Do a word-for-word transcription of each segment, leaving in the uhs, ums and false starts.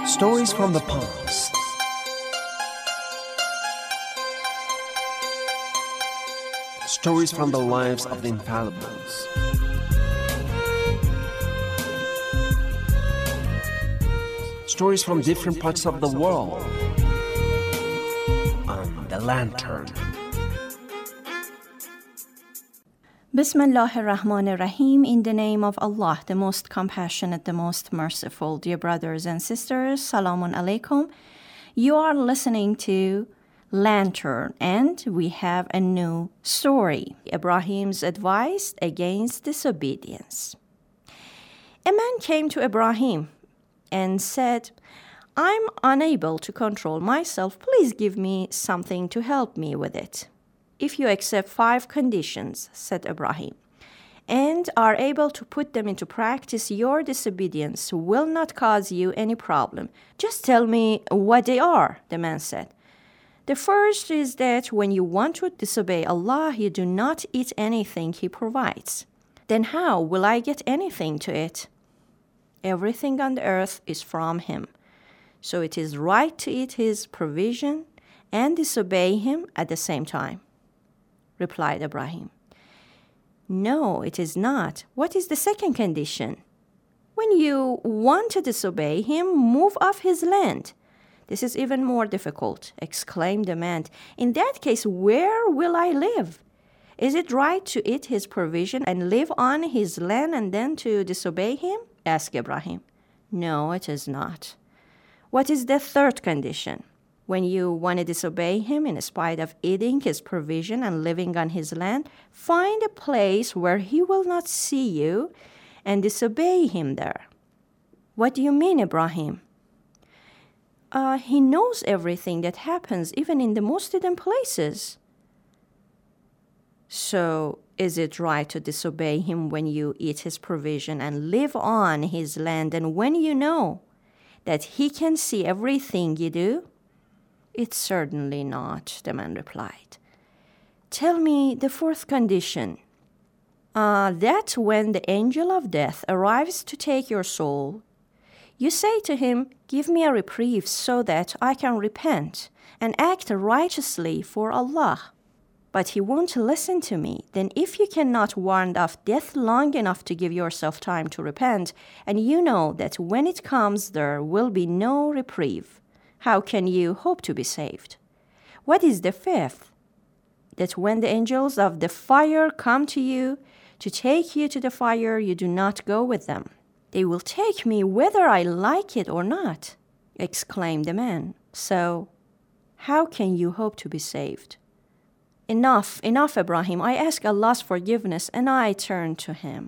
Stories from the past. Stories from the lives of the infallibles. Stories from different parts of the world. On the Lantern. Bismillah ar-Rahman ar-Rahim. In the name of Allah, the most compassionate, the most merciful. Dear brothers and sisters, Salamun Alaikum. You are listening to Lantern, and we have a new story. Ibrahim's advice against disobedience. A man came to Ibrahim and said, I'm unable to control myself. Please give me something to help me with it. If you accept five conditions, said Ibrahim, and are able to put them into practice, your disobedience will not cause you any problem. Just tell me what they are, the man said. The first is that when you want to disobey Allah, you do not eat anything He provides. Then how will I get anything to eat? Everything on the earth is from Him. So it is right to eat His provision and disobey Him at the same time, replied Ibrahim. No, it is not. What is the second condition? When you want to disobey Him, move off His land. This is even more difficult, exclaimed the man. In that case, where will I live? Is it right to eat His provision and live on His land and then to disobey Him? Asked Ibrahim. No, it is not. What is the third condition? When you want to disobey Him in spite of eating His provision and living on His land, find a place where He will not see you and disobey Him there. What do you mean, Ibrahim? Uh, he knows everything that happens, even in the most hidden places. So, is it right to disobey Him when you eat His provision and live on His land, and when you know that He can see everything you do? It's certainly not, the man replied. Tell me the fourth condition. Uh, that when the angel of death arrives to take your soul, you say to him, give me a reprieve so that I can repent and act righteously for Allah. But he won't listen to me. Then if you cannot ward off death long enough to give yourself time to repent, and you know that when it comes there will be no reprieve, how can you hope to be saved? What is the fifth? That when the angels of the fire come to you to take you to the fire, you do not go with them. They will take me whether I like it or not, exclaimed the man. So, how can you hope to be saved? Enough, enough, Ibrahim. I ask Allah's forgiveness and I turn to Him.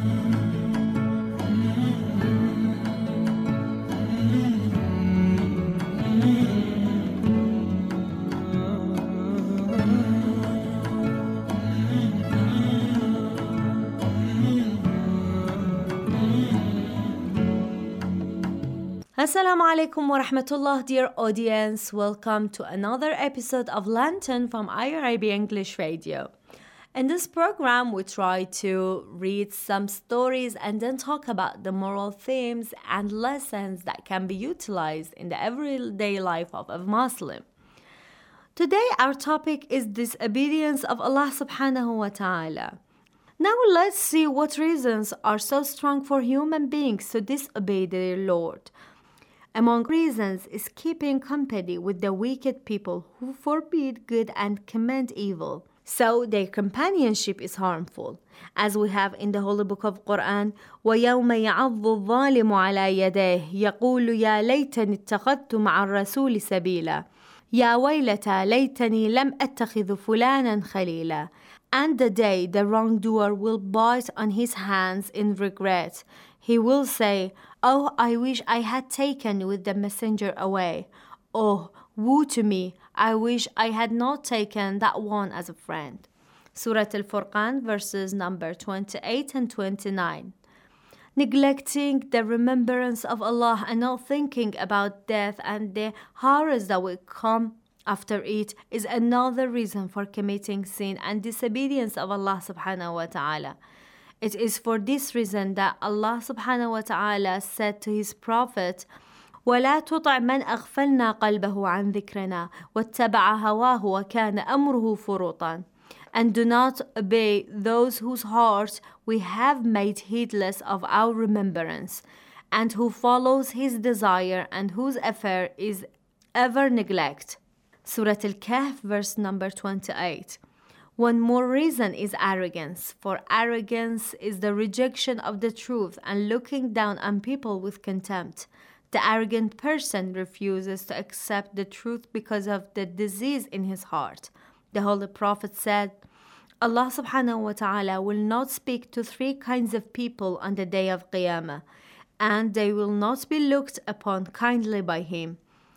Assalamu alaikum wa rahmatullah, dear audience. Welcome to another episode of Lantern from I R I B English Radio. In this program, we try to read some stories and then talk about the moral themes and lessons that can be utilized in the everyday life of a Muslim. Today, our topic is disobedience of Allah subhanahu wa ta'ala. Now let's see what reasons are so strong for human beings to disobey their Lord. Among reasons is keeping company with the wicked people who forbid good and commend evil. So their companionship is harmful. As we have in the Holy Book of Quran, وَيَوْمَ يَعَضُّ الظَّالِمُ عَلَى يَدَيْهِ يَقُولُ يَا لَيْتَنِ اتَّخَذْتُ مَعَ الرَّسُولِ سَبِيلًا يَا وَيْلَتَى لَيْتَنِي لَمْ أَتَّخِذُ فُلَانًا خَلِيلًا. And the day the wrongdoer will bite on his hands in regret. He will say, oh, I wish I had taken with the messenger away. Oh, woe to me, I wish I had not taken that one as a friend. Surah Al-Furqan, verses number twenty-eight and twenty-nine. Neglecting the remembrance of Allah and not thinking about death and the horrors that will come after it is another reason for committing sin and disobedience of Allah subhanahu wa ta'ala. It is for this reason that Allah subhanahu wa ta'ala said to His Prophet, ولا تطع من أغفلنا قلبه عن ذكرنا واتبع هواه وكان أمره فرطا. And do not obey those whose hearts we have made heedless of our remembrance, and who follows his desire and whose affair is ever neglect. Surah Al-Kahf, verse number twenty-eight. One more reason is arrogance, for arrogance is the rejection of the truth and looking down on people with contempt. The arrogant person refuses to accept the truth because of the disease in his heart. The Holy Prophet said, Allah subhanahu wa ta'ala will not speak to three kinds of people on the day of Qiyamah, and they will not be looked upon kindly by him.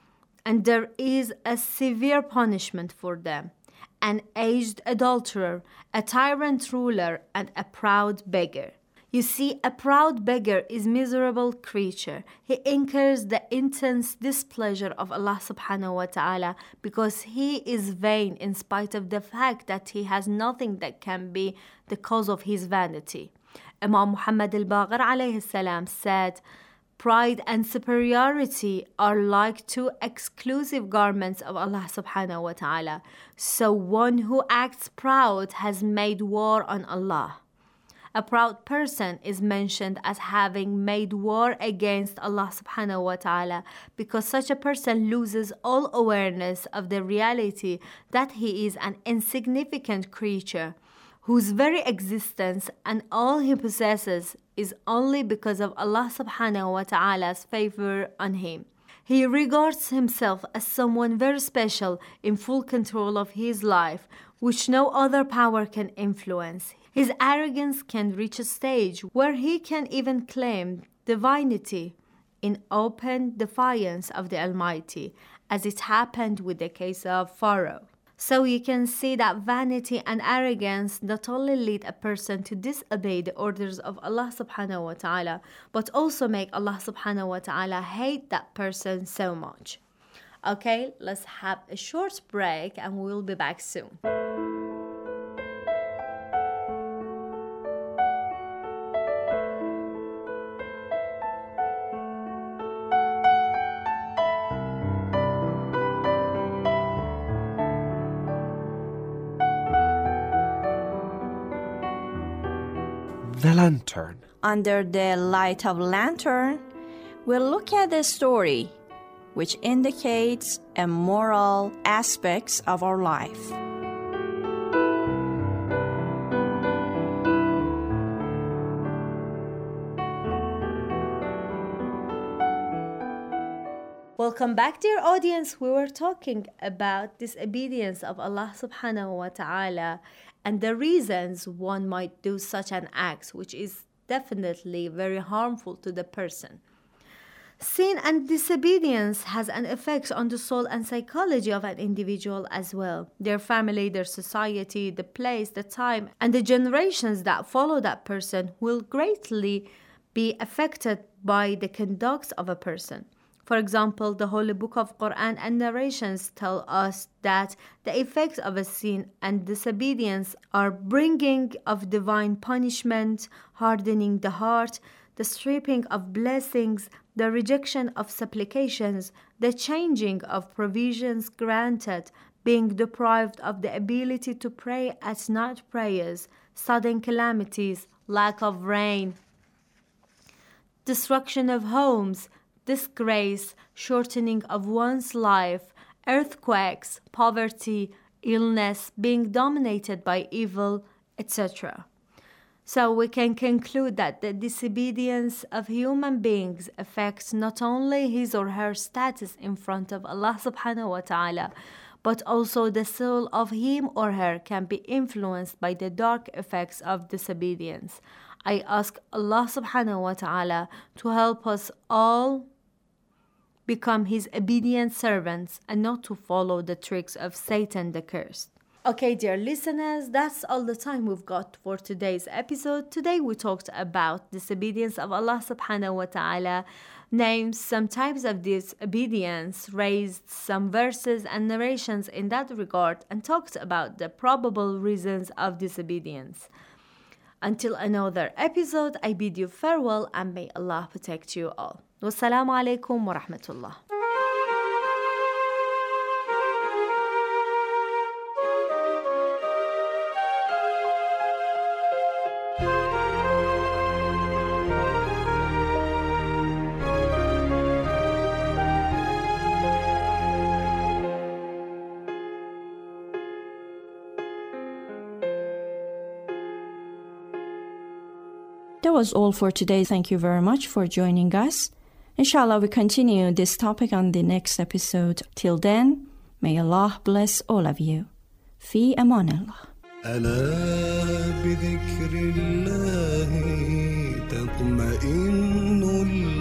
And there is a severe punishment for them: an aged adulterer, a tyrant ruler, and a proud beggar. You see, a proud beggar is a miserable creature. He incurs the intense displeasure of Allah subhanahu wa ta'ala because he is vain in spite of the fact that he has nothing that can be the cause of his vanity. Imam Muhammad al-Baqir alayhi salam said, pride and superiority are like two exclusive garments of Allah subhanahu wa ta'ala. So one who acts proud has made war on Allah. A proud person is mentioned as having made war against Allah subhanahu wa ta'ala because such a person loses all awareness of the reality that he is an insignificant creature whose very existence and all he possesses is only because of Allah subhanahu wa ta'ala's favor on him. He regards himself as someone very special in full control of his life, which no other power can influence. His arrogance can reach a stage where he can even claim divinity in open defiance of the Almighty, as it happened with the case of Pharaoh. So you can see that vanity and arrogance not only lead a person to disobey the orders of Allah subhanahu wa ta'ala, but also make Allah subhanahu wa ta'ala hate that person so much. Okay, let's have a short break and we'll be back soon. The lantern. Under the light of lantern, we'll look at the story which indicates a moral aspects of our life. Welcome back, dear audience. We were talking about disobedience of Allah subhanahu wa ta'ala and the reasons one might do such an act, which is definitely very harmful to the person. Sin and disobedience has an effect on the soul and psychology of an individual as well. Their family, their society, the place, the time, and the generations that follow that person will greatly be affected by the conduct of a person. For example, the Holy Book of Quran and narrations tell us that the effects of a sin and disobedience are bringing of divine punishment, hardening the heart, the stripping of blessings, the rejection of supplications, the changing of provisions granted, being deprived of the ability to pray at night prayers, sudden calamities, lack of rain, destruction of homes, disgrace, shortening of one's life, earthquakes, poverty, illness, being dominated by evil, et cetera. So we can conclude that the disobedience of human beings affects not only his or her status in front of Allah subhanahu wa ta'ala, but also the soul of him or her can be influenced by the dark effects of disobedience. I ask Allah subhanahu wa ta'ala to help us all become his obedient servants and not to follow the tricks of Satan the cursed. Okay, dear listeners, that's all the time we've got for today's episode. Today we talked about disobedience of Allah subhanahu wa ta'ala, named some types of disobedience, raised some verses and narrations in that regard, and talked about the probable reasons of disobedience. Until another episode, I bid you farewell and may Allah protect you all. والسلام عليكم ورحمة الله. That was all for today. Thank you very much for joining us. Inshallah, we continue this topic on the next episode. Till then, may Allah bless all of you. في أمان الله. ألا بذكر الله تطمئن